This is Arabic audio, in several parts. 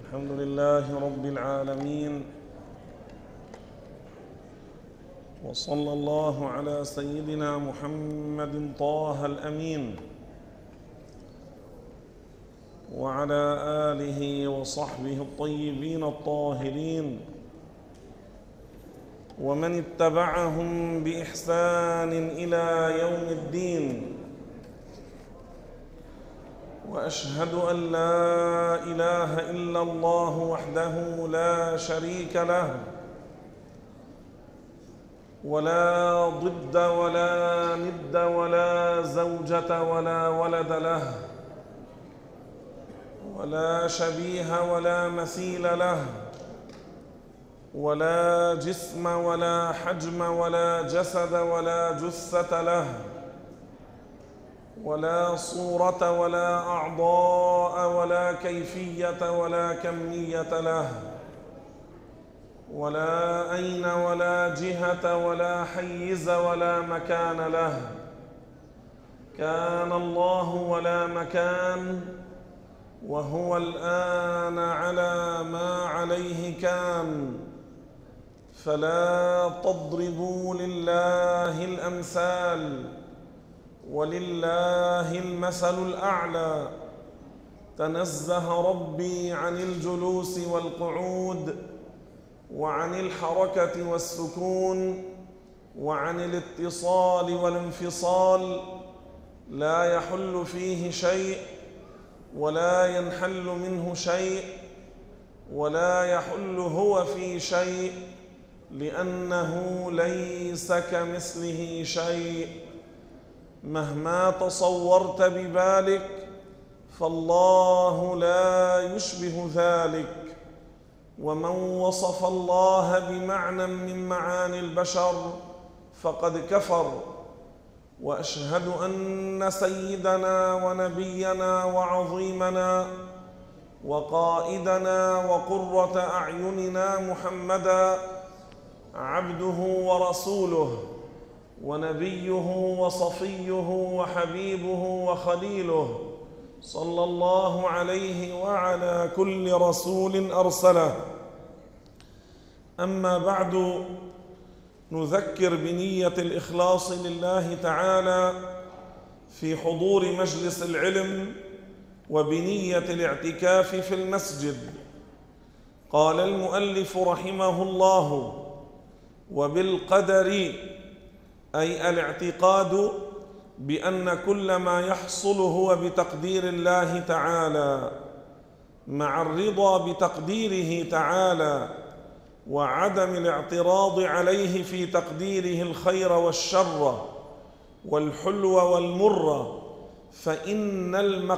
الحمد لله رب العالمين، وصلى الله على سيدنا محمد طه الأمين وعلى آله وصحبه الطيبين الطاهرين ومن اتبعهم بإحسان إلى يوم الدين. وأشهد أن لا إله إلا الله وحده لا شريك له، ولا ضد ولا ند ولا زوجة ولا ولد له، ولا شبيه ولا مثيل له، ولا جسم ولا حجم ولا جسد ولا جثة له، ولا صورة ولا أعضاء ولا كيفية ولا كمية له، ولا أين ولا جهة ولا حيز ولا مكان له. كان الله ولا مكان، وهو الآن على ما عليه كان. فلا تضربوا لله الأمثال، ولله المثل الأعلى. تنزه ربي عن الجلوس والقعود، وعن الحركة والسكون، وعن الاتصال والانفصال. لا يحل فيه شيء ولا ينحل منه شيء، ولا يحل هو في شيء، لأنه ليس كمثله شيء. مهما تصورت ببالك فالله لا يشبه ذلك. ومن وصف الله بمعنى من معاني البشر فقد كفر. وأشهد أن سيدنا ونبينا وعظيمنا وقائدنا وقرة أعيننا محمدا عبده ورسوله، ونبيه وصفيه وحبيبه وخليله، صلى الله عليه وعلى كل رسول أرسله. أما بعد، نذكر بنية الإخلاص لله تعالى في حضور مجلس العلم، وبنية الاعتكاف في المسجد. قال المؤلف رحمه الله: وبالقدر، أي الاعتقاد بأن كل ما يحصل هو بتقدير الله تعالى، مع الرضا بتقديره تعالى، وعدم الاعتراض عليه في تقديره الخير والشر والحلو والمر. فإن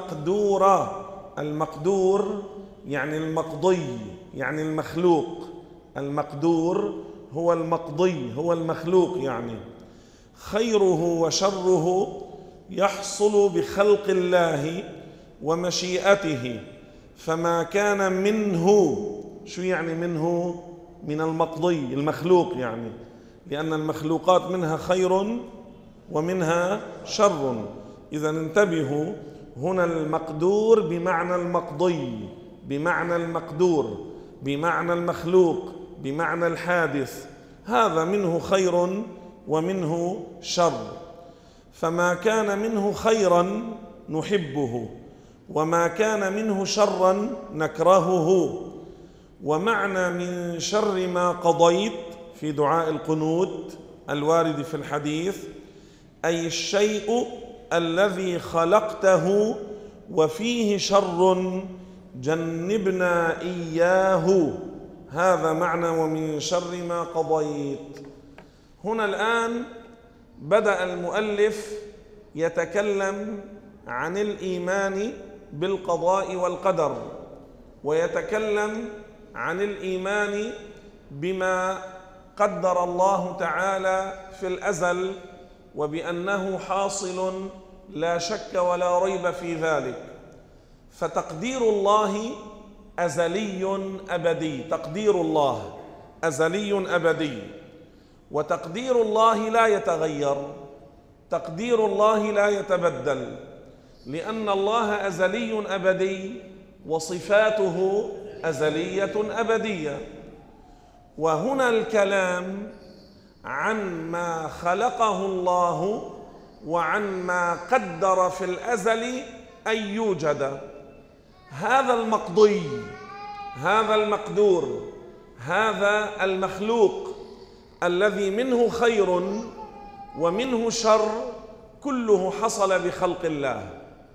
المقدور يعني المقضي، يعني المخلوق. المقدور هو المقضي، هو المخلوق، يعني خيره وشره يحصل بخلق الله ومشيئته. فما كان منه، شو يعني منه؟ من المقضي، المخلوق يعني، لأن المخلوقات منها خير ومنها شر. إذا انتبهوا، هنا المقدور بمعنى المقضي، بمعنى المقدور، بمعنى المخلوق، بمعنى الحادث. هذا منه خير ومنه شر. فما كان منه خيرا نحبه، وما كان منه شرا نكرهه. ومعنى من شر ما قضيت في دعاء القنوت الوارد في الحديث، أي الشيء الذي خلقته وفيه شر جنبنا إياه. هذا معنى ومن شر ما قضيت. هنا الآن بدأ المؤلف يتكلم عن الإيمان بالقضاء والقدر، ويتكلم عن الإيمان بما قدر الله تعالى في الأزل، وبأنه حاصل لا شك ولا ريب في ذلك. فتقدير الله أزلي أبدي، تقدير الله أزلي أبدي، وتقدير الله لا يتغير، تقدير الله لا يتبدل، لأن الله أزلي أبدي وصفاته أزلية أبدية. وهنا الكلام عن ما خلقه الله وعن ما قدر في الأزل أن يوجد. هذا المقضي، هذا المقدور، هذا المخلوق الذي منه خير ومنه شر، كله حصل بخلق الله،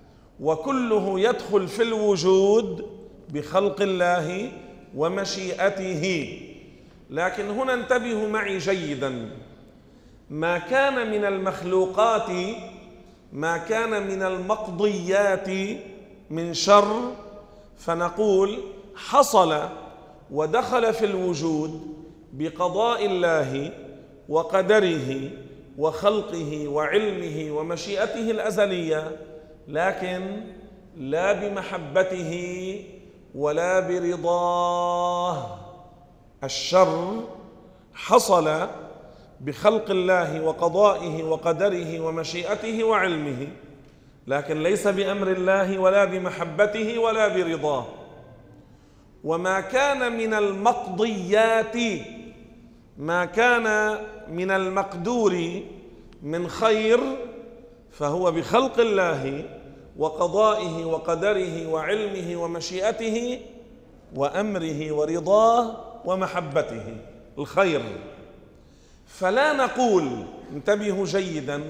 وكله يدخل في الوجود بخلق الله ومشيئته. لكن هنا انتبهوا معي جيدا، ما كان من المخلوقات، ما كان من المقضيات من شر، فنقول حصل ودخل في الوجود بقضاء الله وقدره وخلقه وعلمه ومشيئته الأزلية، لكن لا بمحبته ولا برضاه. الشر حصل بخلق الله وقضائه وقدره ومشيئته وعلمه، لكن ليس بأمر الله ولا بمحبته ولا برضاه. وما كان من المقضيات، ما كان من المقدور من خير، فهو بخلق الله وقضائه وقدره وعلمه ومشيئته وأمره ورضاه ومحبته الخير. فلا نقول، انتبهوا جيدا،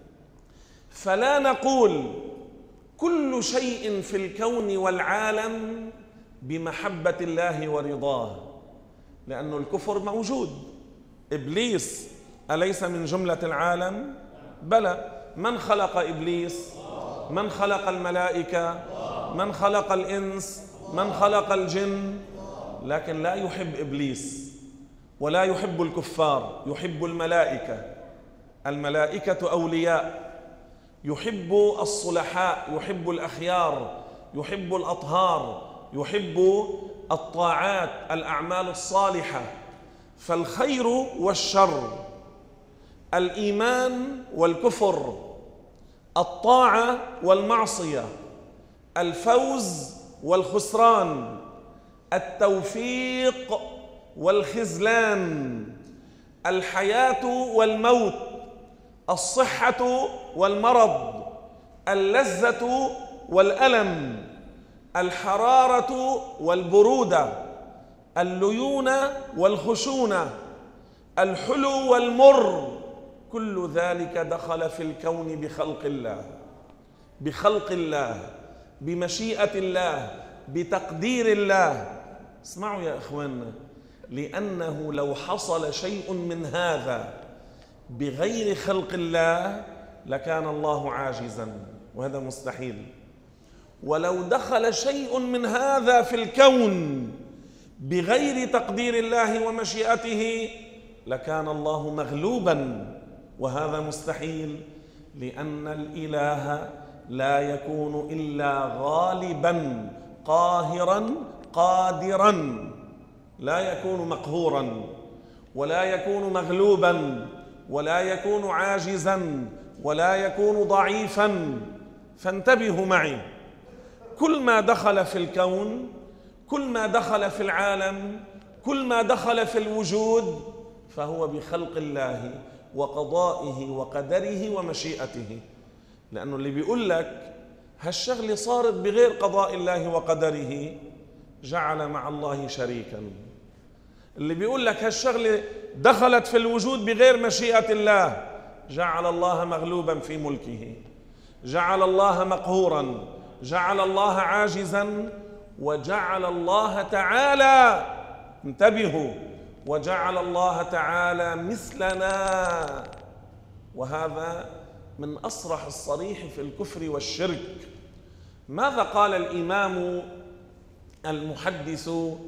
فلا نقول كل شيء في الكون والعالم بمحبة الله ورضاه، لأن الكفر موجود. إبليس أليس من جملة العالم؟ بلى. من خلق إبليس؟ من خلق الملائكة؟ من خلق الإنس؟ من خلق الجن؟ لكن لا يحب إبليس ولا يحب الكفار، يحب الملائكة. الملائكة أولياء، يحب الصلحاء، يحب الأخيار، يحب الأطهار، يحب الطاعات، الأعمال الصالحة. فالخير والشر، الإيمان والكفر، الطاعة والمعصية، الفوز والخسران، التوفيق والخذلان، الحياة والموت، الصحة والمرض، اللذة والألم، الحرارة والبرودة، الليونة والخشونة، الحلو والمر، كل ذلك دخل في الكون بخلق الله، بخلق الله، بمشيئة الله، بتقدير الله. اسمعوا يا إخواننا، لأنه لو حصل شيء من هذا بغير خلق الله لكان الله عاجزا، وهذا مستحيل. ولو دخل شيء من هذا في الكون بغير تقدير الله ومشيئته لكان الله مغلوبا، وهذا مستحيل، لأن الإله لا يكون إلا غالبا قاهرا قادرا، لا يكون مقهورا ولا يكون مغلوبا ولا يكون عاجزا ولا يكون ضعيفا. فانتبهوا معي، كل ما دخل في الكون، كل ما دخل في العالم، كل ما دخل في الوجود فهو بخلق الله وقضائه وقدره ومشيئته. لأنه اللي بيقول لك هالشغلة صارت بغير قضاء الله وقدره جعل مع الله شريكا. اللي بيقول لك هالشغلة دخلت في الوجود بغير مشيئة الله جعل الله مغلوبا في ملكه، جعل الله مقهورا، جعل الله عاجزا، وجعل الله تعالى، انتبهوا، وجعل الله تعالى مثلنا. وهذا من أصرح الصريح في الكفر والشرك. ماذا قال الإمام المحدث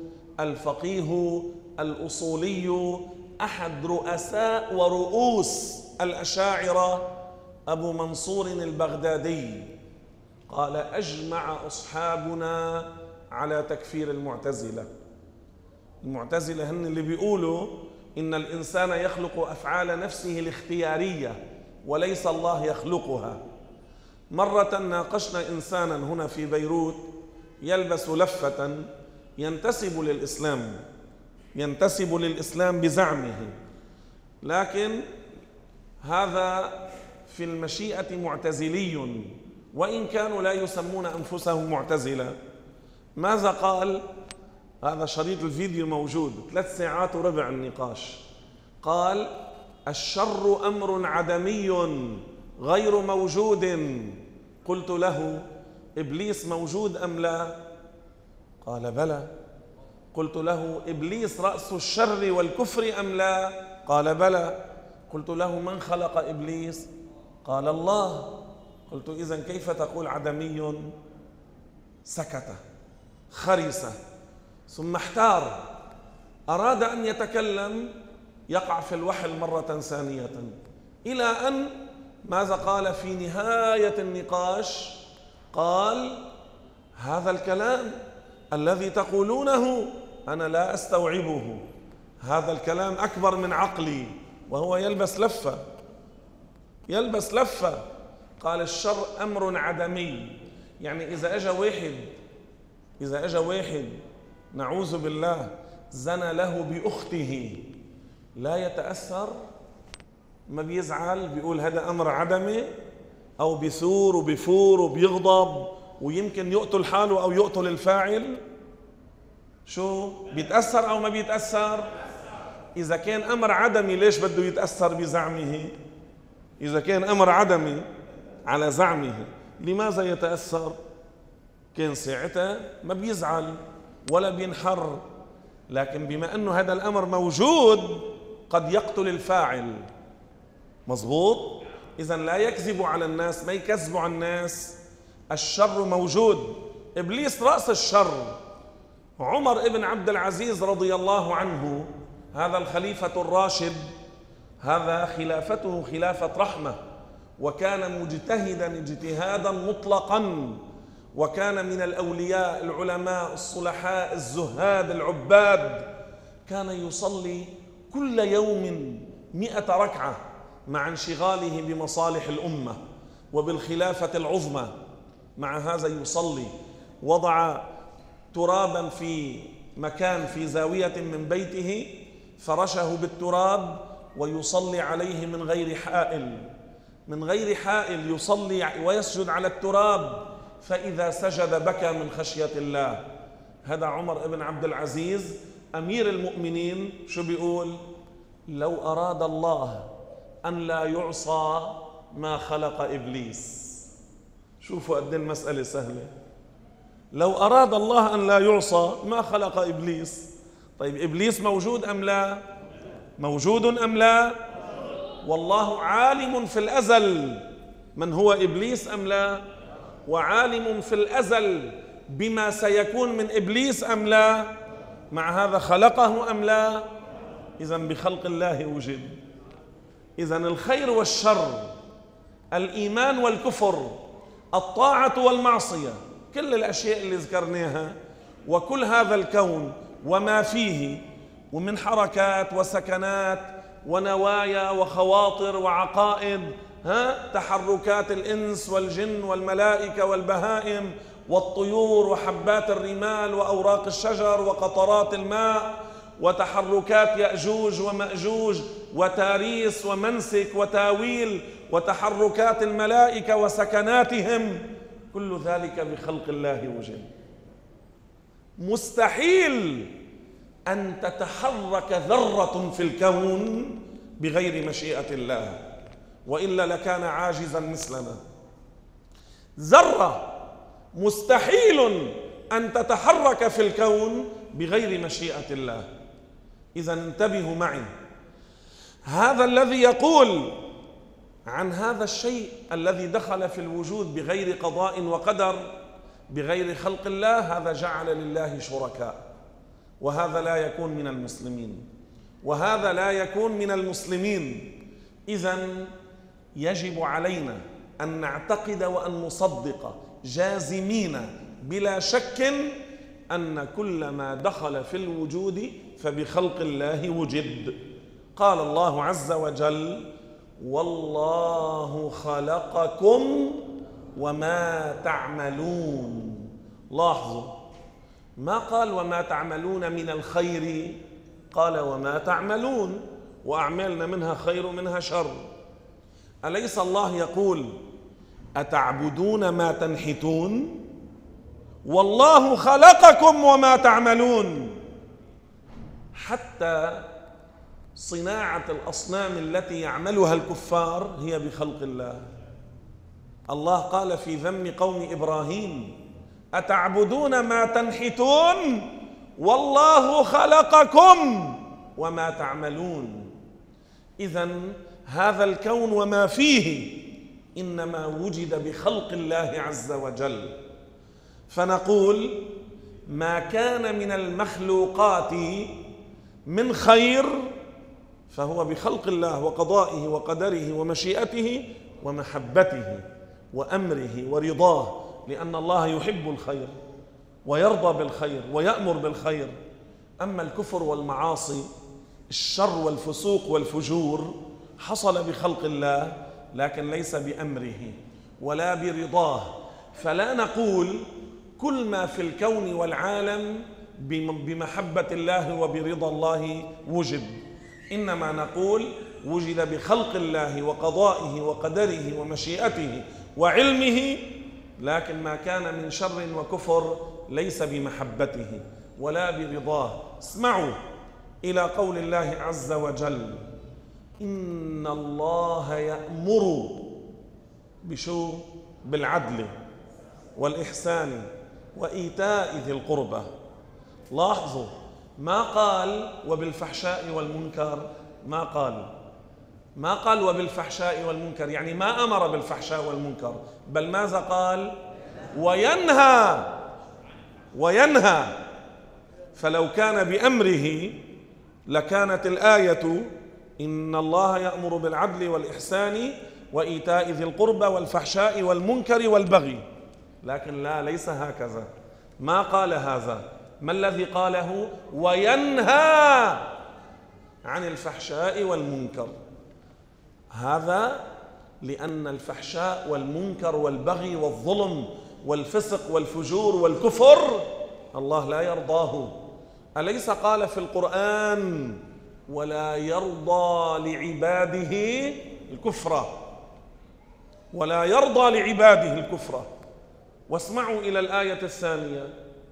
الفقيه الأصولي أحد رؤساء ورؤوس الأشاعرة أبو منصور البغدادي؟ قال: أجمع أصحابنا على تكفير المعتزلة. المعتزلة هن اللي بيقولوا إن الإنسان يخلق أفعال نفسه الاختيارية وليس الله يخلقها. مرة ناقشنا إنسانا هنا في بيروت يلبس لفة ينتسب للإسلام بزعمه، لكن هذا في المشيئة معتزلي، وإن كانوا لا يسمون أنفسهم معتزلة. ماذا قال؟ هذا شريط الفيديو موجود، 3 ساعات وربع النقاش. قال: الشر أمر عدمي غير موجود. قلت له: إبليس موجود أم لا؟ قال: بلى. قلت له: إبليس رأس الشر والكفر أم لا؟ قال: بلى. قلت له: من خلق إبليس؟ قال: الله. قلت: إذن كيف تقول عدمي؟ سكت، خرس، ثم احتار، أراد أن يتكلم، يقع في الوحل مرة ثانية، إلى أن ماذا قال في نهاية النقاش؟ قال: هذا الكلام الذي تقولونه أنا لا أستوعبه، هذا الكلام أكبر من عقلي. وهو يلبس لفة. قال: الشر أمر عدمي، يعني إذا أجا واحد نعوذ بالله زنى له بأخته، لا يتأثر، ما بيزعل، بيقول هذا أمر عدمي، أو بيثور وبيفور وبيغضب ويمكن يقتل حاله أو يقتل الفاعل. شو بيتأثر أو ما بيتأثر؟ إذا كان أمر عدمي ليش بده يتأثر بزعمه؟ إذا كان أمر عدمي على زعمه لماذا يتأثر؟ كان ساعتها ما بيزعل ولا بينحر، لكن بما أنه هذا الأمر موجود قد يقتل الفاعل. مظبوط؟ إذن لا يكذب على الناس، ما يكذبوا على الناس. الشر موجود، إبليس رأس الشر. عمر ابن عبد العزيز رضي الله عنه، هذا الخليفة الراشد، هذا خلافته خلافة رحمة، وكان مجتهدا اجتهادا مطلقا، وكان من الأولياء العلماء الصلحاء الزهاد العباد. كان يصلي كل يوم 100 ركعة مع انشغاله بمصالح الأمة وبالخلافة العظمى. مع هذا يصلي، وضع ترابا في مكان في زاوية من بيته، فرشه بالتراب ويصلي عليه من غير حائل يصلي ويسجد على التراب، فإذا سجد بكى من خشية الله. هذا عمر بن عبد العزيز أمير المؤمنين. شو بيقول؟ لو أراد الله أن لا يعصى ما خلق إبليس. شوفوا قد المسألة سهلة. لو أراد الله أن لا يعصى ما خلق إبليس. طيب إبليس موجود أم لا؟ موجود أم لا؟ والله عالم في الأزل من هو إبليس أم لا؟ وعالم في الأزل بما سيكون من إبليس أم لا؟ مع هذا خلقه أم لا؟ إذن بخلق الله وجد. إذن الخير والشر، الإيمان والكفر، الطاعة والمعصية، كل الأشياء اللي ذكرناها، وكل هذا الكون وما فيه ومن حركات وسكنات ونوايا وخواطر وعقائد، تحركات الإنس والجن والملائكة والبهائم والطيور وحبات الرمال وأوراق الشجر وقطرات الماء، وتحركات يأجوج ومأجوج وتاريس ومنسك وتاويل، وتحركات الملائكة وسكناتهم، كل ذلك بخلق الله وجل. مستحيل أن تتحرك ذرة في الكون بغير مشيئة الله، وإلا لكان عاجزا مثلنا. ذرة مستحيل أن تتحرك في الكون بغير مشيئة الله. إذا انتبهوا معي، هذا الذي يقول عن هذا الشيء الذي دخل في الوجود بغير قضاء وقدر، بغير خلق الله، هذا جعل لله شركاء، وهذا لا يكون من المسلمين. إذن يجب علينا أن نعتقد وأن نصدق جازمين بلا شك أن كل ما دخل في الوجود فبخلق الله وجد. قال الله عز وجل: والله خلقكم وما تعملون. لاحظوا، ما قال وما تعملون من الخير، قال وما تعملون، وأعمالنا منها خير ومنها شر. أليس الله يقول أتعبدون ما تنحتون والله خلقكم وما تعملون؟ حتى صناعة الأصنام التي يعملها الكفار هي بخلق الله. الله قال في ذم قوم إبراهيم أتعبدون ما تنحتون والله خلقكم وما تعملون. إذن هذا الكون وما فيه إنما وجد بخلق الله عز وجل. فنقول ما كان من المخلوقات من خير فهو بخلق الله وقضائه وقدره ومشيئته ومحبته وأمره ورضاه، لأن الله يحب الخير ويرضى بالخير ويأمر بالخير. أما الكفر والمعاصي، الشر والفسوق والفجور، حصل بخلق الله لكن ليس بأمره ولا برضاه. فلا نقول كل ما في الكون والعالم بمحبة الله وبرضا الله وجد، إنما نقول وجد بخلق الله وقضائه وقدره ومشيئته وعلمه، لكن ما كان من شر وكفر ليس بمحبته ولا برضاه. اسمعوا إلى قول الله عز وجل إن الله يأمر بشو؟ بالعدل والإحسان وإيتاء ذي القربى. لاحظوا ما قال وبالفحشاء والمنكر، ما قال وبالفحشاء والمنكر، يعني ما أمر بالفحشاء والمنكر، بل ماذا قال؟ وينهى. فلو كان بأمره لكانت الآية إن الله يأمر بالعدل والإحسان وإيتاء ذي القربى والفحشاء والمنكر والبغي، لكن لا، ليس هكذا، ما قال هذا. ما الذي قاله؟ وينهى عن الفحشاء والمنكر. هذا لأن الفحشاء والمنكر والبغي والظلم والفسق والفجور والكفر الله لا يرضاه. أليس قال في القرآن ولا يرضى لعباده الكفر، ولا يرضى لعباده الكفر. واسمعوا إلى الآية الثانية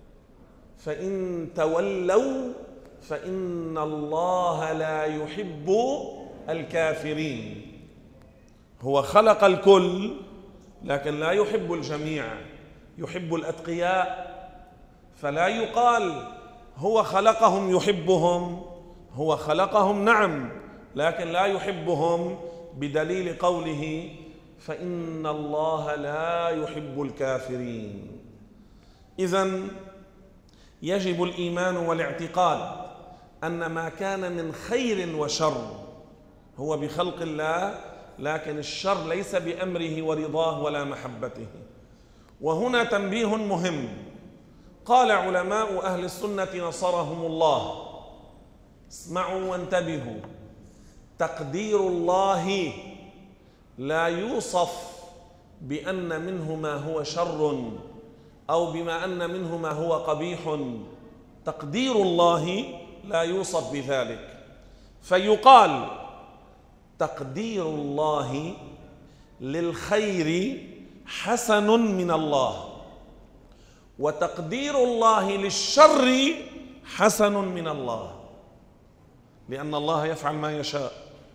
فإن تولوا فإن الله لا يحب الكافرين. هو خلق الكل لكن لا يحب الجميع، يحب الأتقياء. فلا يقال هو خلقهم يحبهم، هو خلقهم نعم لكن لا يحبهم، بدليل قوله فإن الله لا يحب الكافرين. إذن يجب الإيمان والاعتقاد أن ما كان من خير وشر هو بخلق الله، لكن الشر ليس بأمره ورضاه ولا محبته. وهنا تنبيه مهم. قال علماء أهل السنة نصرهم الله، اسمعوا وانتبهوا، تقدير الله لا يوصف بأن منه ما هو شر أو بما أن منه ما هو قبيح. تقدير الله لا يوصف بذلك، فيقال تقدير الله للخير حسن من الله، وتقدير الله للشر حسن من الله، لأن الله يفعل ما يشاء.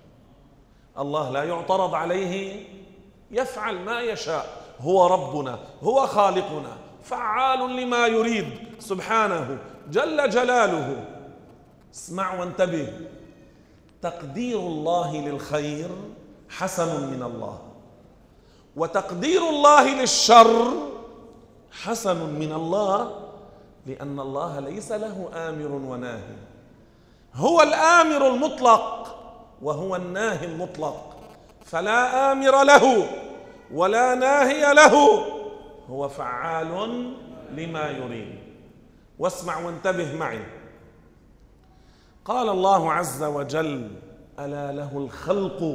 الله لا يعترض عليه، يفعل ما يشاء. هو ربنا، هو خالقنا، فعال لما يريد سبحانه جل جلاله. اسمع وانتبه، تقدير الله للخير حسن من الله، وتقدير الله للشر حسن من الله، لأن الله ليس له آمر وناهي، هو الآمر المطلق وهو الناهي المطلق، فلا آمر له ولا ناهي له، هو فعال لما يريد. واسمع وانتبه معي، قال الله عز وجل ألا له الخلق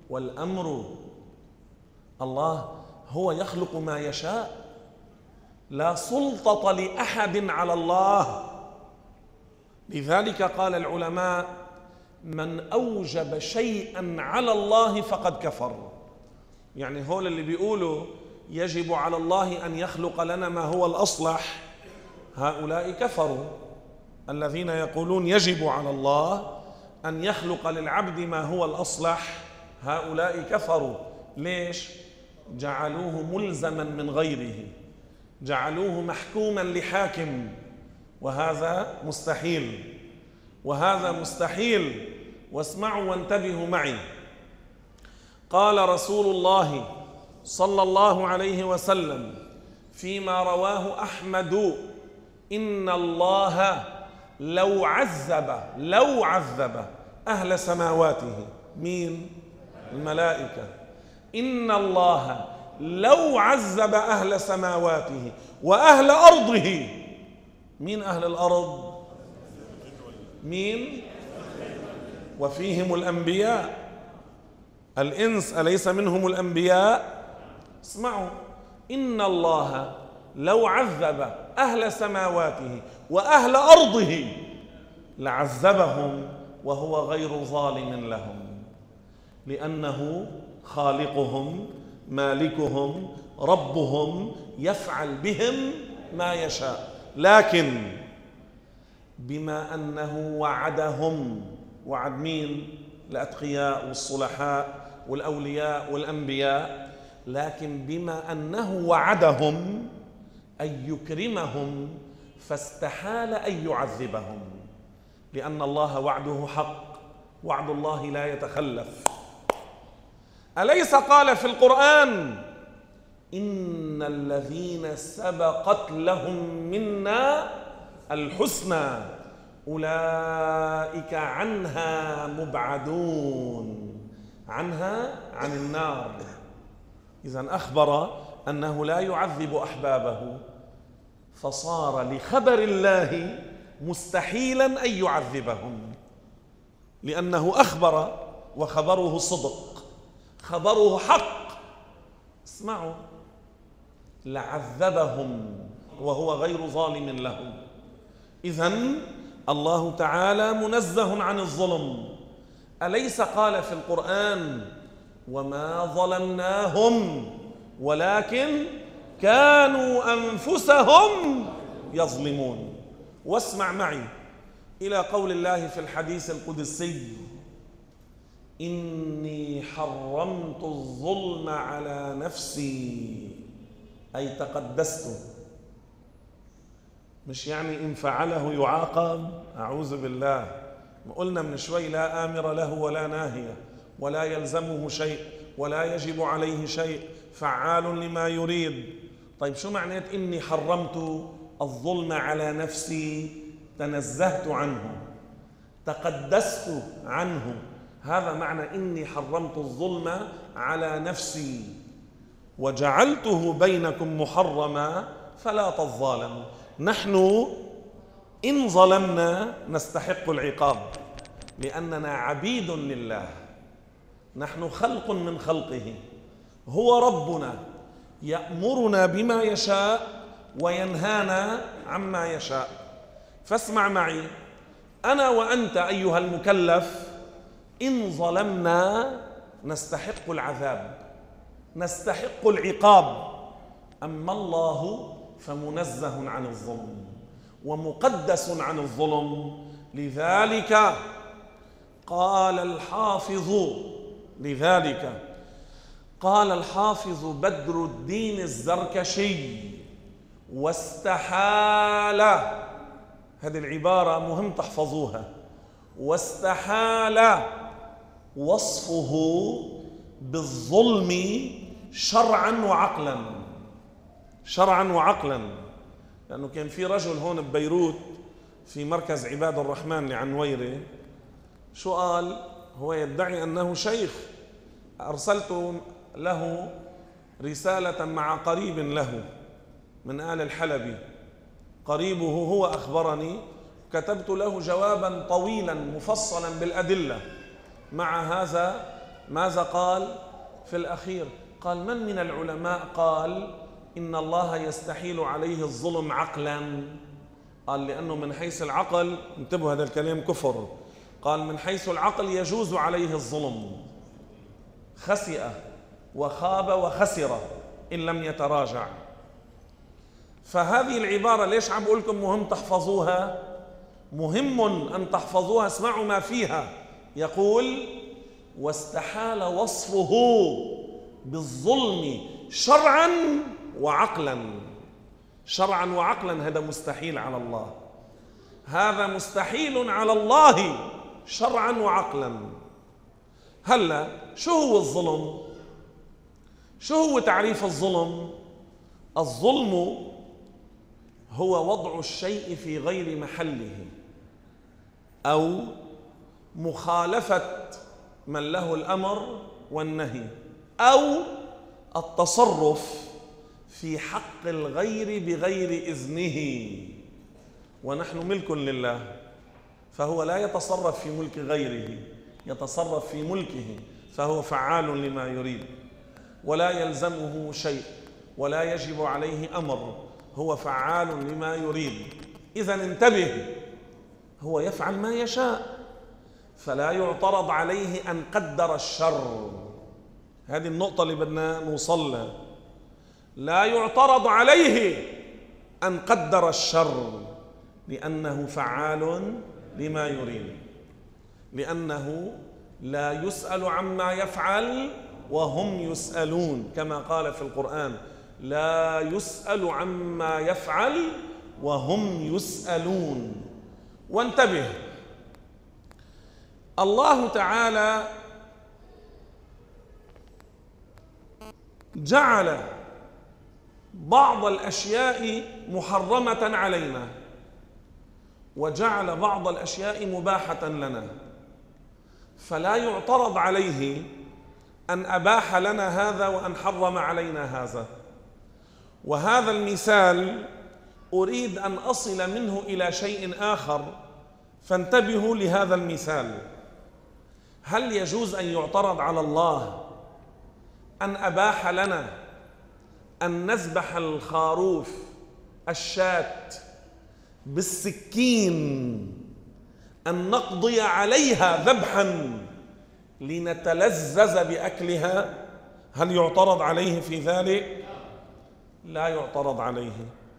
والأمر. الله هو يخلق ما يشاء، لا سلطة لأحد على الله. لذلك قال العلماء: من أوجب شيئا على الله فقد كفر. يعني هول اللي بيقولوا يجب على الله أن يخلق لنا ما هو الأصلح، هؤلاء كفروا. الذين يقولون يجب على الله أن يخلق للعبد ما هو الأصلح، هؤلاء كفروا. ليش؟ جعلوه ملزما من غيره، جعلوه محكوما لحاكم، وهذا مستحيل، وهذا مستحيل. واسمعوا وانتبهوا معي. قال رسول الله صلى الله عليه وسلم فيما رواه أحمد: إن الله لو عذب أهل سماواته. مين؟ الملائكة. إن الله لو عذب أهل سماواته وأهل أرضه. مين أهل الأرض؟ مين؟ وفيهم الأنبياء. الإنس أليس منهم الأنبياء؟ اسمعوا: إن الله لو عذب أهل سماواته وأهل أرضه لعذبهم وهو غير ظالم لهم، لأنه خالقهم مالكهم ربهم يفعل بهم ما يشاء. لكن بما أنه وعدهم، وعد مين؟ الأتقياء والصلحاء والأولياء والأنبياء، لكن بما أنه وعدهم أن يكرمهم فاستحال أن يعذبهم، لأن الله وعده حق، وعد الله لا يتخلف. أليس قال في القرآن: إن الذين سبقت لهم منا الحسنى أولئك عنها مبعدون، عنها عن النار. إذن أخبر أنه لا يعذب أحبابه، فصار لخبر الله مستحيلا أن يعذبهم، لأنه أخبر وخبره صدق، خبره حق. اسمعوا: لعذبهم وهو غير ظالم لهم. إذن الله تعالى منزه عن الظلم. أليس قال في القرآن: وما ظلمناهم ولكن كانوا أنفسهم يظلمون؟ واسمع معي إلى قول الله في الحديث القدسي: إني حرمت الظلم على نفسي، أي تقدست. مش يعني إن فعله يعاقب، أعوذ بالله. ما قلنا من شوي: لا آمر له ولا ناهية، ولا يلزمه شيء، ولا يجب عليه شيء، فعال لما يريد. طيب شو معنى إني حرمت الظلم على نفسي؟ تنزهت عنه، تقدست عنه، هذا معنى إني حرمت الظلم على نفسي وجعلته بينكم محرما فلا تظالموا. نحن إن ظلمنا نستحق العقاب، لأننا عبيد لله، نحن خلق من خلقه، هو ربنا يأمرنا بما يشاء وينهانا عما يشاء. فاسمع معي: أنا وأنت أيها المكلف إن ظلمنا نستحق العذاب، نستحق العقاب. أما الله فمنزه عن الظلم ومقدس عن الظلم. لذلك قال الحافظ بدر الدين الزركشي: واستحال، هذه العبارة مهم تحفظوها، واستحال وصفه بالظلم شرعا وعقلا. شرعا وعقلا، لأنه كان في رجل هون ببيروت في مركز عباد الرحمن لعنويرة، شو قال؟ هو يدعي أنه شيخ. أرسلت له رسالة مع قريب له من آل الحلبي، قريبه هو أخبرني، كتبت له جوابا طويلا مفصلا بالأدلة. مع هذا ماذا قال في الأخير؟ قال: من العلماء قال إن الله يستحيل عليه الظلم عقلا. قال لأنه من حيث العقل، انتبهوا هذا الكلام كفر، قال من حيث العقل يجوز عليه الظلم، خسئ وخاب وخسر إن لم يتراجع. فهذه العبارة ليش عم بقول لكم مهم تحفظوها؟ مهم أن تحفظوها، اسمعوا ما فيها. يقول واستحال وصفه بالظلم شرعا وعقلا. شرعا وعقلا هذا مستحيل على الله، هذا مستحيل على الله شرعا وعقلا. هلا شو هو الظلم؟ شو هو تعريف الظلم؟ الظلم هو وضع الشيء في غير محله، أو مخالفة من له الأمر والنهي، أو التصرف في حق الغير بغير إذنه. ونحن ملك لله، فهو لا يتصرف في ملك غيره، يتصرف في ملكه، فهو فعال لما يريد، ولا يلزمه شيء ولا يجب عليه أمر، هو فعال لما يريد. إذن انتبه، هو يفعل ما يشاء، فلا يعترض عليه أن قدر الشر. هذه النقطة اللي بدنا نوصلها، لا يعترض عليه أن قدر الشر، لأنه فعال لما يريد، لأنه لا يسأل عما يفعل وهم يسألون، كما قال في القرآن لا يسأل عما يفعل وهم يسألون. وانتبه، الله تعالى جعل بعض الأشياء محرمة علينا، وجعل بعض الأشياء مباحة لنا، فلا يعترض عليه أن أباح لنا هذا وأن حرم علينا هذا. وهذا المثال أريد أن أصل منه إلى شيء آخر، فانتبهوا لهذا المثال. هل يجوز أن يعترض على الله أن أباح لنا أن نذبح الخروف الشاة بالسكين، أن نقضي عليها ذبحا لنتلذذ بأكلها؟ هل يعترض عليه في ذلك؟ لا يعترض عليه.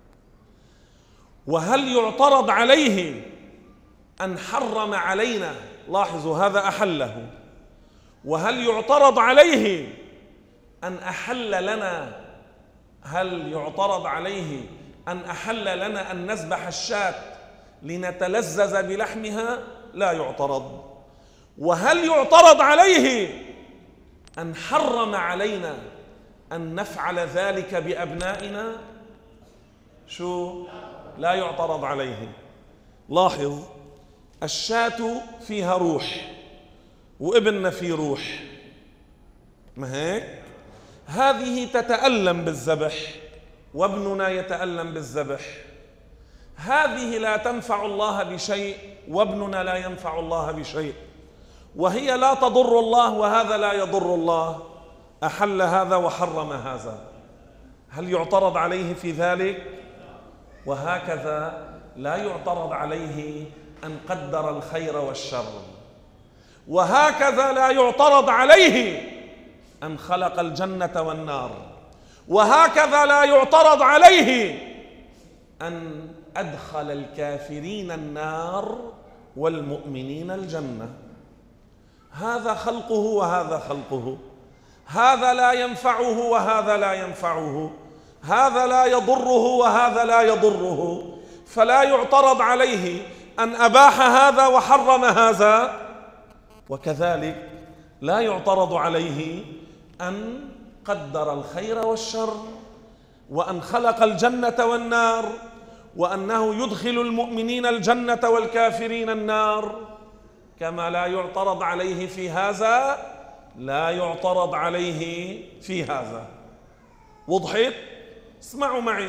وهل يعترض عليه أن حرم علينا؟ لاحظوا هذا أحله. وهل يعترض عليه أن أحل لنا؟ هل يعترض عليه أن أحل لنا أن نذبح الشاة لنتلذذ بلحمها؟ لا يعترض. وهل يعترض عليه أن حرم علينا أن نفعل ذلك بأبنائنا؟ شو؟ لا يعترض عليه. لاحظ، الشاة فيها روح وابننا فيه روح، ما هيك؟ هذه تتألم بالذبح وابننا يتألم بالذبح. هذه لا تنفع الله بشيء وابننا لا ينفع الله بشيء، وهي لا تضر الله وهذا لا يضر الله. أحل هذا وحرم هذا، هل يعترض عليه في ذلك؟ وهكذا لا يعترض عليه أن قدر الخير والشر، وهكذا لا يعترض عليه أن خلق الجنة والنار، وهكذا لا يعترض عليه أن أدخل الكافرين النار والمؤمنين الجنة. هذا خلقه وهذا خلقه، هذا لا ينفعه وهذا لا ينفعه، هذا لا يضره وهذا لا يضره، فلا يعترض عليه أن أباح هذا وحرم هذا. وكذلك لا يعترض عليه أن قدر الخير والشر، وأن خلق الجنة والنار، وأنه يدخل المؤمنين الجنة والكافرين النار. كما لا يعترض عليه في هذا لا يعترض عليه في هذا. وضحت؟ اسمعوا معي،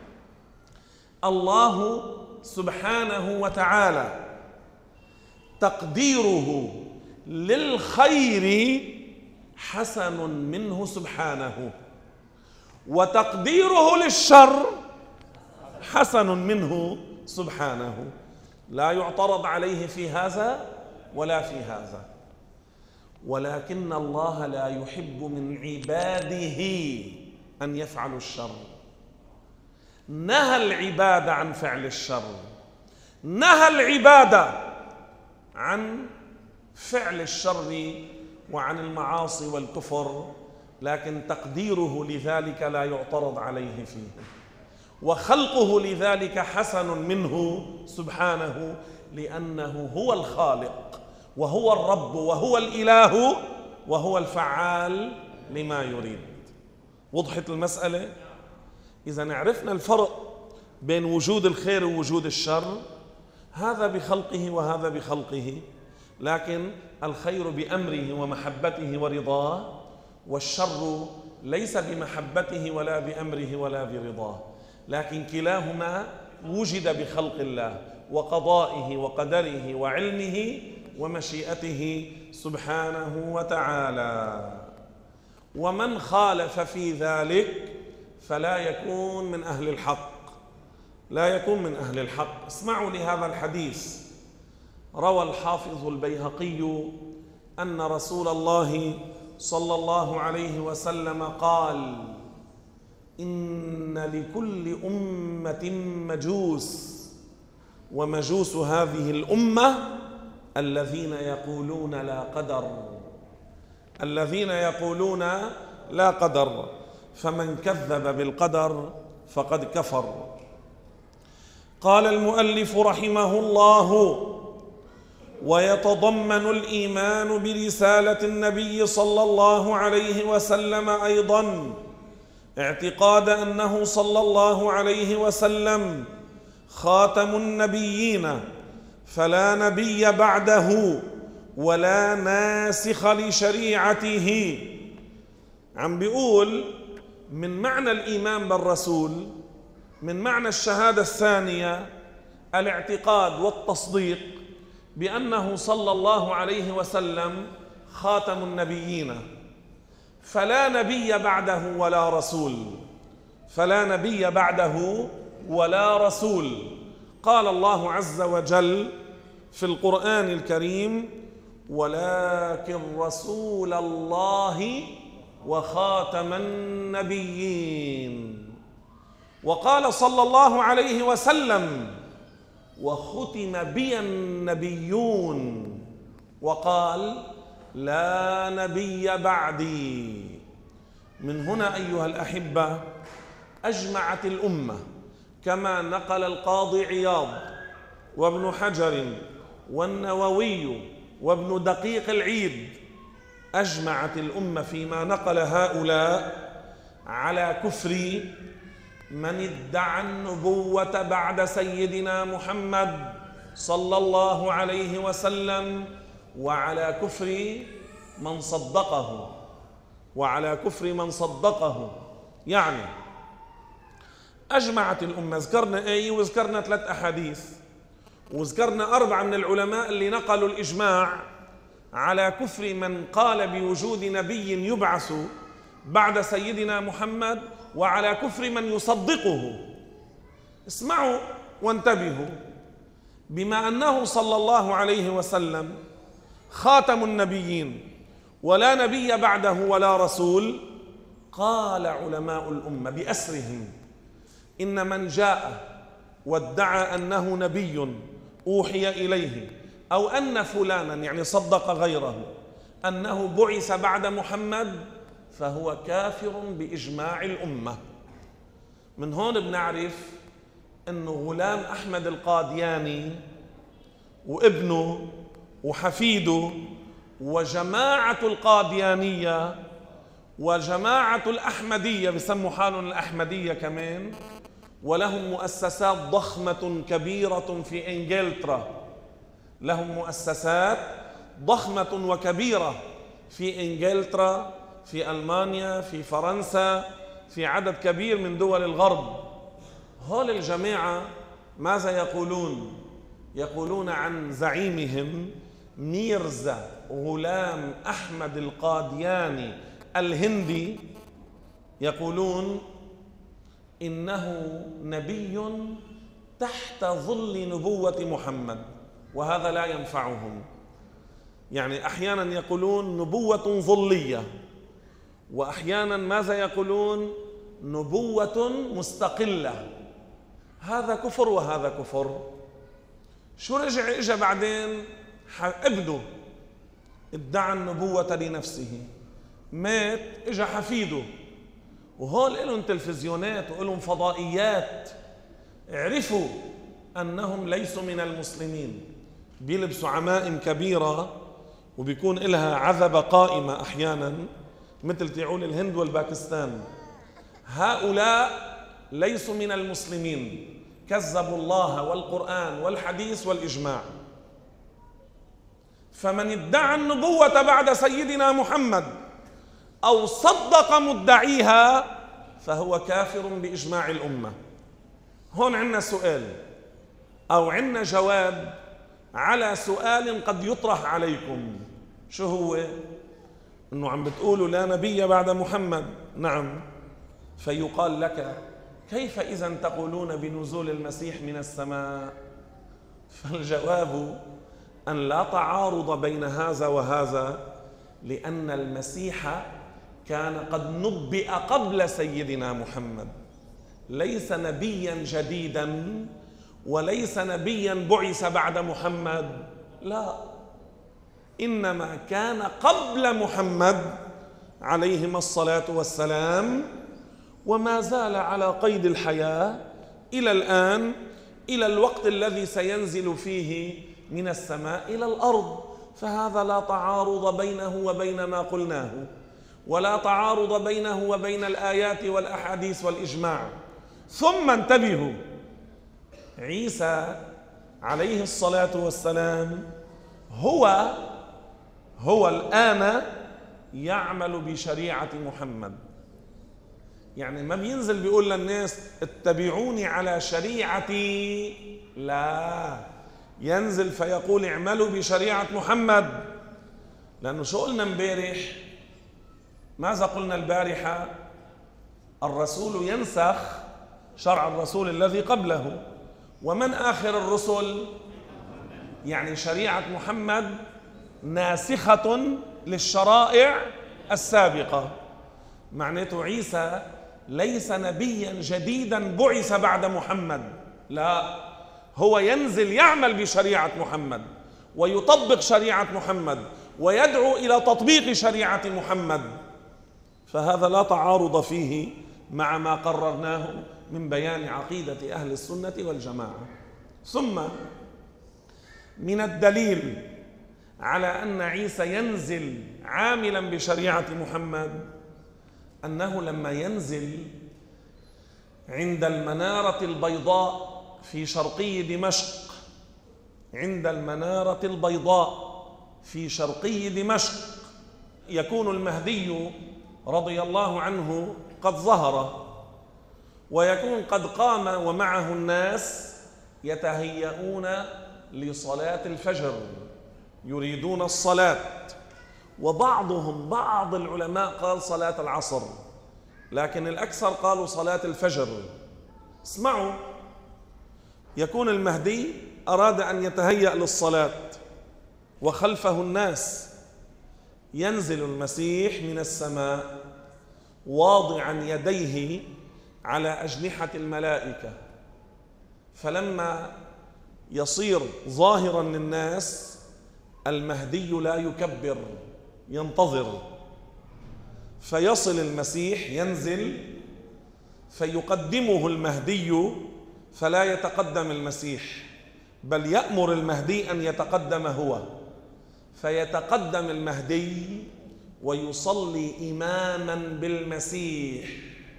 الله سبحانه وتعالى تقديره للخير حسن منه سبحانه، وتقديره للشر حسن منه سبحانه، لا يعترض عليه في هذا ولا في هذا. ولكن الله لا يحب من عباده أن يفعلوا الشر، نهى العباد عن فعل الشر، نهى العباد عن فعل الشر وعن المعاصي والكفر، لكن تقديره لذلك لا يعترض عليه فيه، وخلقه لذلك حسن منه سبحانه، لأنه هو الخالق وهو الرب وهو الإله وهو الفعال لما يريد. وضحت المسألة؟ إذا عرفنا الفرق بين وجود الخير ووجود الشر، هذا بخلقه وهذا بخلقه، لكن الخير بأمره ومحبته ورضاه، والشر ليس بمحبته ولا بأمره ولا برضاه، لكن كلاهما وجد بخلق الله وقضائه وقدره وعلمه ومشيئته سبحانه وتعالى. ومن خالف في ذلك فلا يكون من أهل الحق، لا يكون من أهل الحق. اسمعوا لهذا الحديث. روى الحافظ البيهقي أن رسول الله صلى الله عليه وسلم قال: إن لكل أمة مجوس، ومجوس هذه الأمة الذين يقولون لا قدر، الذين يقولون لا قدر، فمن كذب بالقدر فقد كفر. قال المؤلف رحمه الله: ويتضمن الإيمان برسالة النبي صلى الله عليه وسلم أيضا اعتقاد أنه صلى الله عليه وسلم خاتم النبيين، فلا نبي بعده ولا ناسخ لشريعته. عم بيقول من معنى الإيمان بالرسول، من معنى الشهادة الثانية، الاعتقاد والتصديق بأنه صلى الله عليه وسلم خاتم النبيين، فلا نبي بعده ولا رسول، فلا نبي بعده ولا رسول. قال الله عز وجل في القرآن الكريم: ولكن رسول الله وخاتم النبيين. وقال صلى الله عليه وسلم: وختم بي النبيون. وقال: لا نبي بعدي. من هنا أيها الأحبة أجمعت الأمة، كما نقل القاضي عياض وابن حجر والنووي وابن دقيق العيد، أجمعت الأمة فيما نقل هؤلاء على كفر من ادعى النبوة بعد سيدنا محمد صلى الله عليه وسلم، وعلى كفر من صدقه، وعلى كفر من صدقه. يعني أجمعت الأمة، ذكرنا آية وذكرنا 3 أحاديث وذكرنا 4 من العلماء اللي نقلوا الإجماع على كفر من قال بوجود نبي يبعث بعد سيدنا محمد، وعلى كفر من يصدقه. اسمعوا وانتبهوا، بما أنه صلى الله عليه وسلم خاتم النبيين ولا نبي بعده ولا رسول، قال علماء الأمة بأسرهم: إن من جاء وادعى أنه نبي أوحي إليه، أو أن فلانا يعني صدق غيره أنه بعث بعد محمد، فهو كافر بإجماع الأمة. من هون بنعرف أنه غلام أحمد القادياني وابنه وحفيده وجماعة القاديانية وجماعة الأحمدية، بسموا حالهم الأحمدية كمان، ولهم مؤسسات ضخمة كبيرة في إنجلترا، لهم مؤسسات ضخمة وكبيرة في إنجلترا، في ألمانيا، في فرنسا، في عدد كبير من دول الغرب. هول الجماعة ماذا يقولون؟ يقولون عن زعيمهم ميرزا غلام أحمد القادياني الهندي، يقولون إنه نبي تحت ظل نبوة محمد، وهذا لا ينفعهم. يعني أحيانا يقولون نبوة ظلية، وأحيانا ماذا يقولون؟ نبوة مستقلة. هذا كفر وهذا كفر. شو إجا بعدين ابنه ادعى النبوة لنفسه، مات، إجا حفيده، وهول إلهم تلفزيونات وإلهم فضائيات، عرفوا أنهم ليسوا من المسلمين، بيلبسوا عمائم كبيرة وبيكون إلها عذبة قائمة أحيانا مثل تعول الهند والباكستان. هؤلاء ليسوا من المسلمين، كذبوا الله والقرآن والحديث والإجماع. فمن ادعى النبوة بعد سيدنا محمد أو صدق مدعيها فهو كافر بإجماع الأمة. هون عندنا سؤال أو عندنا جواب على سؤال قد يطرح عليكم. شو هو؟ إنه عم بتقولوا لا نبي بعد محمد. نعم. فيقال لك كيف إذن تقولون بنزول المسيح من السماء؟ فالجواب أن لا تعارض بين هذا وهذا، لأن المسيح كان قد نبئ قبل سيدنا محمد، ليس نبيا جديدا وليس نبيا بعث بعد محمد، لا، إنما كان قبل محمد عليهما الصلاة والسلام، وما زال على قيد الحياة إلى الآن، إلى الوقت الذي سينزل فيه من السماء إلى الأرض. فهذا لا تعارض بينه وبين ما قلناه، ولا تعارض بينه وبين الآيات والأحاديث والإجماع. ثم انتبهوا، عيسى عليه الصلاة والسلام هو الآن يعمل بشريعة محمد. يعني ما بينزل بيقول للناس اتبعوني على شريعتي، لا، ينزل فيقول اعملوا بشريعة محمد. لأنه شو قلنا امبارح؟ ماذا قلنا البارحة؟ الرسول ينسخ شرع الرسول الذي قبله. ومن آخر الرسل؟ يعني شريعة محمد ناسخة للشرائع السابقة. معناته عيسى ليس نبيا جديدا بعث بعد محمد، لا، هو ينزل يعمل بشريعة محمد ويطبق شريعة محمد ويدعو إلى تطبيق شريعة محمد. فهذا لا تعارض فيه مع ما قررناه من بيان عقيدة أهل السنة والجماعة. ثم من الدليل على أن عيسى ينزل عاملا بشريعة محمد أنه لما ينزل عند المنارة البيضاء في شرقي دمشق، عند المنارة البيضاء في شرقي دمشق، يكون المهدي رضي الله عنه قد ظهر، ويكون قد قام ومعه الناس يتهيئون لصلاة الفجر، يريدون الصلاة. بعض العلماء قال صلاة العصر، لكن الأكثر قالوا صلاة الفجر. اسمعوا، يكون المهدي أراد أن يتهيأ للصلاة وخلفه الناس، ينزل المسيح من السماء واضعا يديه على أجنحة الملائكة، فلما يصير ظاهرا للناس المهدي لا يكبر، ينتظر، فيصل المسيح، ينزل فيقدمه المهدي، فلا يتقدم المسيح بل يأمر المهدي أن يتقدم هو، فيتقدم المهدي ويصلي إماما بالمسيح.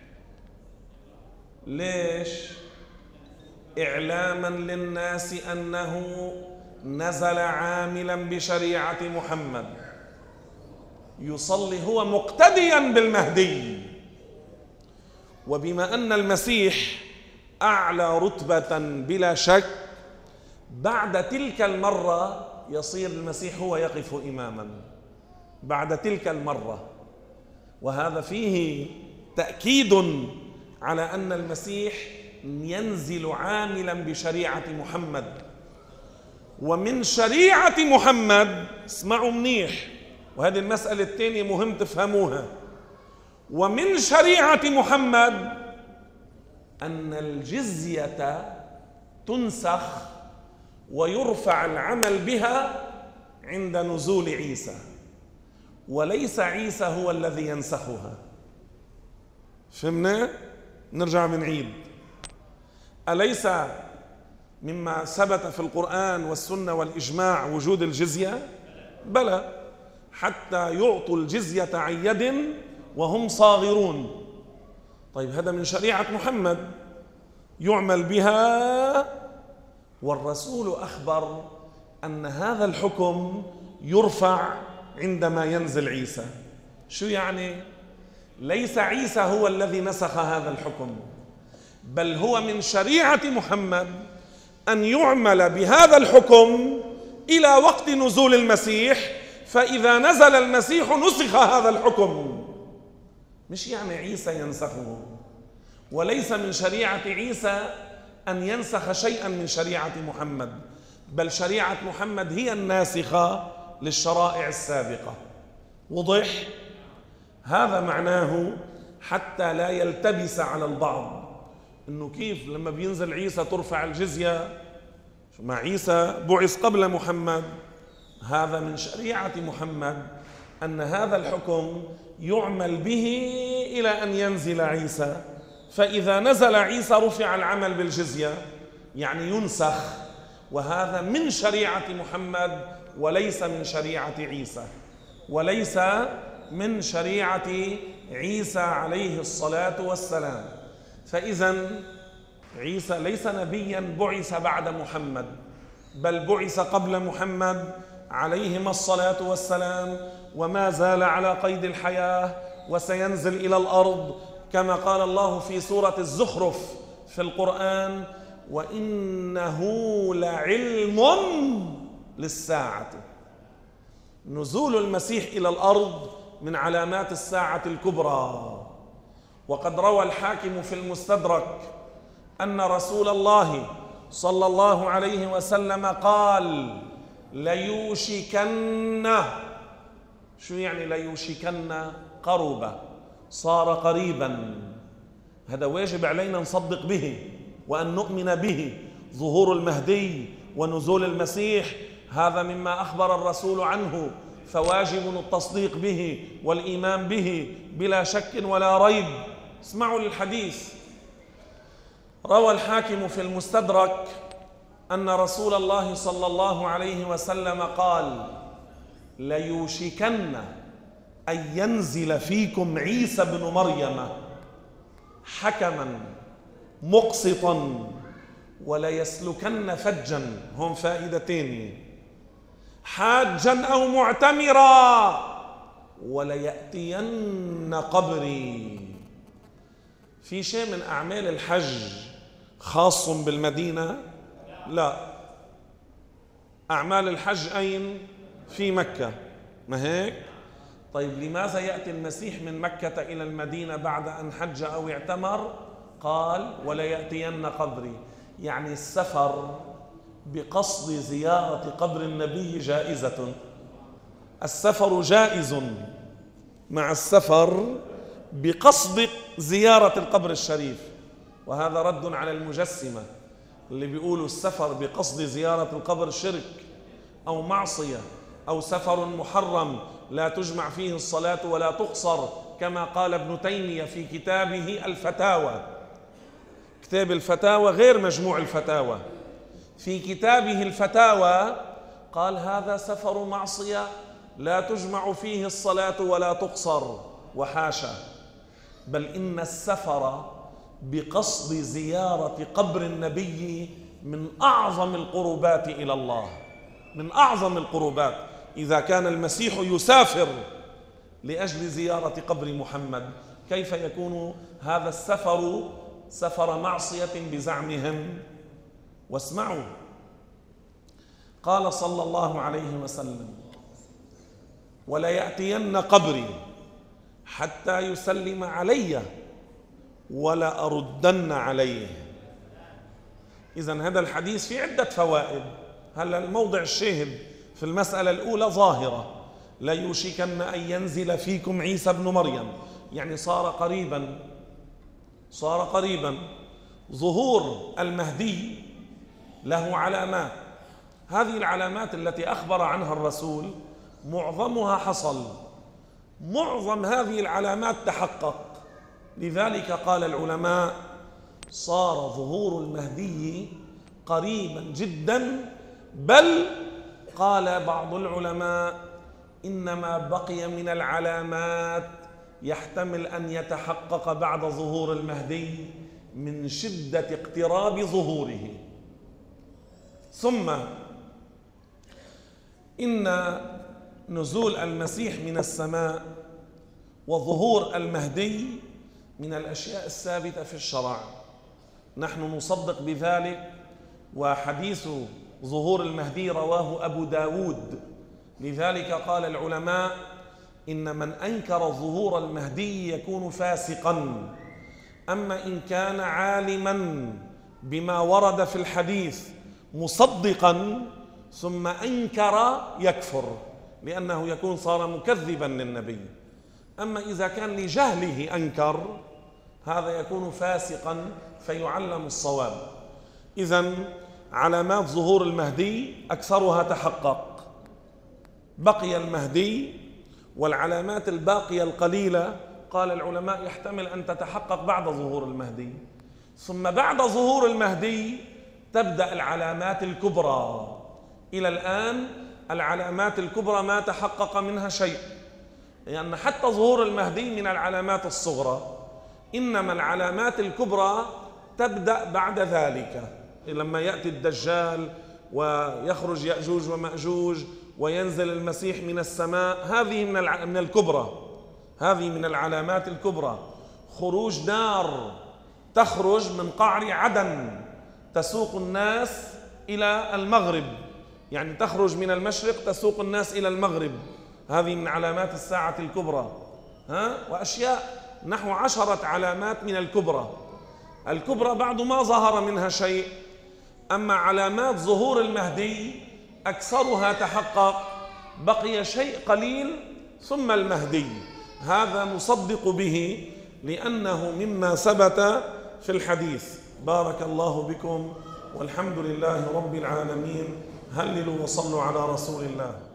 ليش؟ إعلاما للناس أنه نزل عاملا بشريعة محمد، يصلي هو مقتديا بالمهدي. وبما أن المسيح أعلى رتبة بلا شك، بعد تلك المرة يصير المسيح هو يقف إماما بعد تلك المرة. وهذا فيه تأكيد على أن المسيح ينزل عاملا بشريعة محمد. ومن شريعة محمد، اسمعوا منيح وهذه المسألة الثانية مهم تفهموها، ومن شريعة محمد أن الجزية تنسخ ويرفع العمل بها عند نزول عيسى، وليس عيسى هو الذي ينسخها. فهمنا؟ نرجع بنعيد. أليس مما ثبت في القرآن والسنة والإجماع وجود الجزية؟ بلى، حتى يعطوا الجزية عن يد وهم صاغرون. طيب هذا من شريعة محمد يعمل بها، والرسول أخبر أن هذا الحكم يرفع عندما ينزل عيسى. شو يعني؟ ليس عيسى هو الذي نسخ هذا الحكم، بل هو من شريعة محمد أن يعمل بهذا الحكم إلى وقت نزول المسيح، فإذا نزل المسيح نسخ هذا الحكم. مش يعني عيسى ينسخه، وليس من شريعة عيسى أن ينسخ شيئا من شريعة محمد، بل شريعة محمد هي الناسخة للشرائع السابقة. وضح؟ هذا معناه حتى لا يلتبس على البعض إنه كيف لما بينزل عيسى ترفع الجزية، مع عيسى بعث قبل محمد. هذا من شريعة محمد أن هذا الحكم يعمل به إلى أن ينزل عيسى، فإذا نزل عيسى رفع العمل بالجزية، يعني ينسخ. وهذا من شريعة محمد وليس من شريعة عيسى، وليس من شريعة عيسى عليه الصلاة والسلام. فإذا عيسى ليس نبيا بعث بعد محمد، بل بعث قبل محمد عليهما الصلاة والسلام، وما زال على قيد الحياة، وسينزل إلى الأرض كما قال الله في سورة الزخرف في القرآن: وإنه لعلم للساعة. نزول المسيح إلى الأرض من علامات الساعة الكبرى. وقد روى الحاكم في المستدرك أن رسول الله صلى الله عليه وسلم قال: ليوشكن. شو يعني ليوشكن؟ قرب، صار قريبا. هذا واجب علينا نصدق به وأن نؤمن به. ظهور المهدي ونزول المسيح هذا مما أخبر الرسول عنه، فواجب التصديق به والإيمان به بلا شك ولا ريب. اسمعوا للحديث. روى الحاكم في المستدرك أن رسول الله صلى الله عليه وسلم قال: ليوشكن أن ينزل فيكم عيسى بن مريم حكما مقسطا وليسلكن فجا. هم فائدتين: حاجا أو معتمرا، وليأتين قبري. في شيء من أعمال الحج خاص بالمدينة؟ لا، أعمال الحج أين؟ في مكة، ما هيك؟ طيب لماذا يأتي المسيح من مكة إلى المدينة بعد أن حج أو اعتمر؟ قال: وليأتين قبري، يعني السفر بقصد زيارة قبر النبي جائزة. السفر جائز مع السفر بقصد زيارة القبر الشريف. وهذا رد على المجسمة اللي بيقولوا السفر بقصد زيارة القبر شرك أو معصية أو سفر محرم لا تجمع فيه الصلاة ولا تقصر، كما قال ابن تيمية في كتابه الفتاوى. كتاب الفتاوى غير مجموع الفتاوى. في كتابه الفتاوى قال: هذا سفر معصية لا تجمع فيه الصلاة ولا تقصر، وحاشا، بل إن السفر بقصد زيارة قبر النبي من أعظم القربات إلى الله، من أعظم القربات. إذا كان المسيح يسافر لأجل زيارة قبر محمد، كيف يكون هذا السفر سفر معصية بزعمهم؟ واسمعوا، قال صلى الله عليه وسلم: وليأتين قبري حتى يسلم علي ولأردن عليه. إذن هذا الحديث فيه عدة فوائد. هلا الموضع الشاهد في المسألة الأولى ظاهرة: لا يوشكن أن ينزل فيكم عيسى ابن مريم، يعني صار قريبا ظهور المهدي له علامات. هذه العلامات التي أخبر عنها الرسول معظمها حصل، معظم هذه العلامات تحقق. لذلك قال العلماء: صار ظهور المهدي قريبا جدا، بل قال بعض العلماء: إنما بقي من العلامات يحتمل أن يتحقق بعد ظهور المهدي من شدة اقتراب ظهوره. ثم إن نزول المسيح من السماء وظهور المهدي من الأشياء الثابتة في الشرع، نحن نصدق بذلك. وحديث ظهور المهدي رواه أبو داود. لذلك قال العلماء: إن من أنكر ظهور المهدي يكون فاسقا، أما إن كان عالما بما ورد في الحديث مصدقا ثم أنكر يكفر، لأنه يكون صار مكذبا للنبي. أما إذا كان لجهله أنكر، هذا يكون فاسقا فيعلم الصواب. إذن علامات ظهور المهدي أكثرها تحقق، بقي المهدي، والعلامات الباقية القليلة قال العلماء يحتمل أن تتحقق بعد ظهور المهدي. ثم بعد ظهور المهدي تبدأ العلامات الكبرى. إلى الآن العلامات الكبرى ما تحقق منها شيء، لأن حتى ظهور المهدي من العلامات الصغرى، إنما العلامات الكبرى تبدأ بعد ذلك، لما يأتي الدجال ويخرج يأجوج ومأجوج وينزل المسيح من السماء. هذه من الكبرى، هذه من العلامات الكبرى. خروج نار تخرج من قعر عدن تسوق الناس إلى المغرب، يعني تخرج من المشرق تسوق الناس إلى المغرب، هذه من علامات الساعة الكبرى. وأشياء نحو 10 علامات من الكبرى. الكبرى بعد ما ظهر منها شيء، أما علامات ظهور المهدي أكثرها تحقق، بقي شيء قليل ثم المهدي. هذا نصدق به لأنه مما ثبت في الحديث. بارك الله بكم، والحمد لله رب العالمين. هللوا وصلوا على رسول الله.